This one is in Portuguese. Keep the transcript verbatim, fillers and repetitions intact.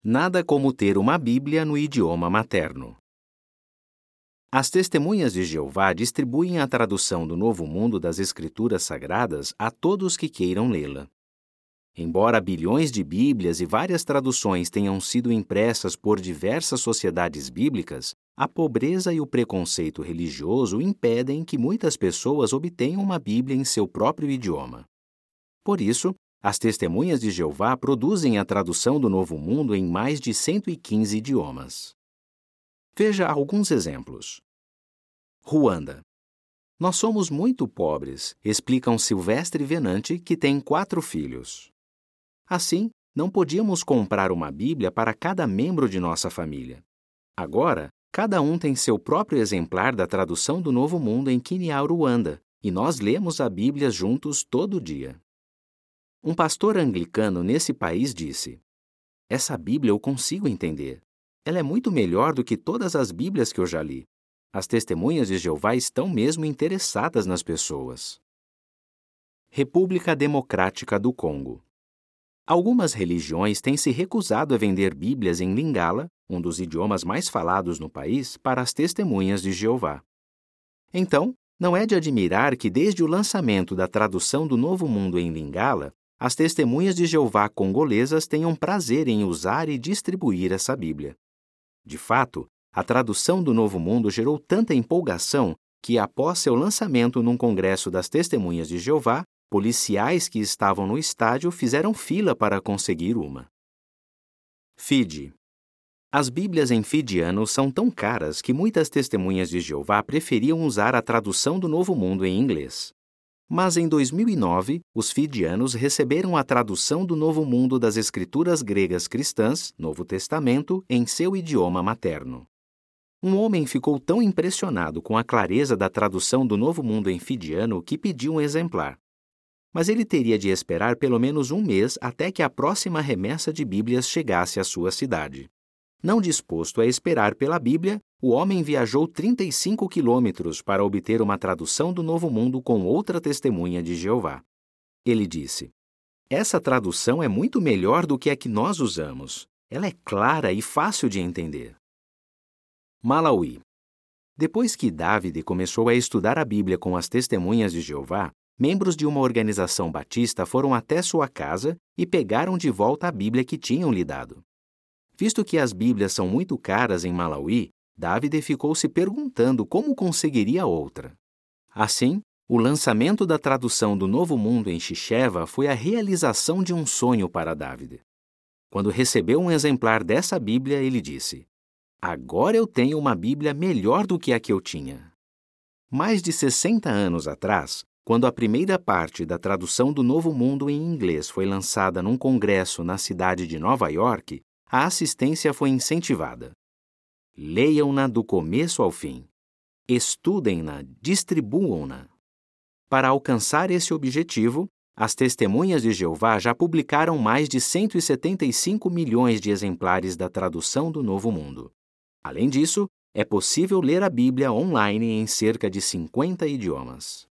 Nada como ter uma Bíblia no idioma materno. As Testemunhas de Jeová distribuem a tradução do Novo Mundo das Escrituras Sagradas a todos que queiram lê-la. Embora bilhões de Bíblias e várias traduções tenham sido impressas por diversas sociedades bíblicas, a pobreza e o preconceito religioso impedem que muitas pessoas obtenham uma Bíblia em seu próprio idioma. Por isso, as Testemunhas de Jeová produzem a tradução do Novo Mundo em mais de cento e quinze idiomas. Veja alguns exemplos. Ruanda. Nós somos muito pobres, explica um Silvestre Venante que tem quatro filhos. Assim, não podíamos comprar uma Bíblia para cada membro de nossa família. Agora, cada um tem seu próprio exemplar da tradução do Novo Mundo em Kinyarwanda, e nós lemos a Bíblia juntos todo dia. Um pastor anglicano nesse país disse: "Essa Bíblia eu consigo entender. Ela é muito melhor do que todas as Bíblias que eu já li. As Testemunhas de Jeová estão mesmo interessadas nas pessoas." República Democrática do Congo. Algumas religiões têm se recusado a vender Bíblias em Lingala, um dos idiomas mais falados no país, para as Testemunhas de Jeová. Então, não é de admirar que desde o lançamento da tradução do Novo Mundo em Lingala, as Testemunhas de Jeová congolesas tenham prazer em usar e distribuir essa Bíblia. De fato, a tradução do Novo Mundo gerou tanta empolgação que, após seu lançamento num congresso das Testemunhas de Jeová, policiais que estavam no estádio fizeram fila para conseguir uma. Fiji. As Bíblias em fijiano são tão caras que muitas Testemunhas de Jeová preferiam usar a tradução do Novo Mundo em inglês. Mas em dois mil e nove, os fijianos receberam a tradução do Novo Mundo das Escrituras Gregas Cristãs, Novo Testamento, em seu idioma materno. Um homem ficou tão impressionado com a clareza da tradução do Novo Mundo em fijiano que pediu um exemplar. Mas ele teria de esperar pelo menos um mês até que a próxima remessa de Bíblias chegasse à sua cidade. Não disposto a esperar pela Bíblia, o homem viajou trinta e cinco quilômetros para obter uma tradução do Novo Mundo com outra Testemunha de Jeová. Ele disse: "Essa tradução é muito melhor do que a que nós usamos. Ela é clara e fácil de entender." Malawi. Depois que David começou a estudar a Bíblia com as Testemunhas de Jeová, membros de uma organização batista foram até sua casa e pegaram de volta a Bíblia que tinham lhe dado. Visto que as Bíblias são muito caras em Malawi, David ficou se perguntando como conseguiria outra. Assim, o lançamento da tradução do Novo Mundo em Chicheva foi a realização de um sonho para David. Quando recebeu um exemplar dessa Bíblia, ele disse: "Agora eu tenho uma Bíblia melhor do que a que eu tinha." Mais de sessenta anos atrás, quando a primeira parte da tradução do Novo Mundo em inglês foi lançada num congresso na cidade de Nova York, a assistência foi incentivada. Leiam-na do começo ao fim. Estudem-na, distribuam-na. Para alcançar esse objetivo, as Testemunhas de Jeová já publicaram mais de cento e setenta e cinco milhões de exemplares da tradução do Novo Mundo. Além disso, é possível ler a Bíblia online em cerca de cinquenta idiomas.